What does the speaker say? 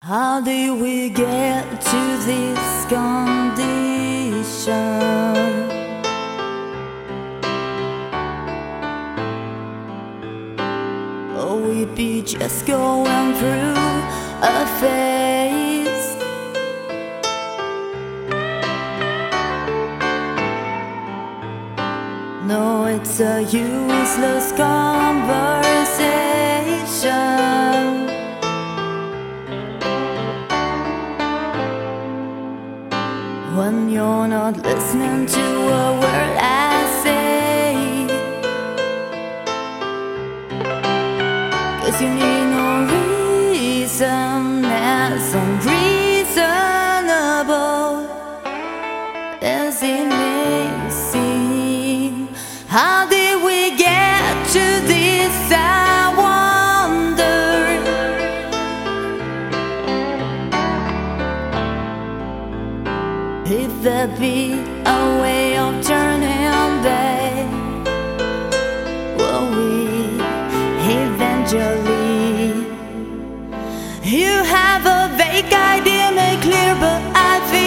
How did we get to this condition? Oh, we'd be just going through a phase. No, it's a useless conversation. When you're not listening to a word I say, 'cause you need no reason as unreasonable as it may seem. How did we get to this, I wonder? If there be a way of turning back, will we eventually? You have a vague idea, make clear, but I feel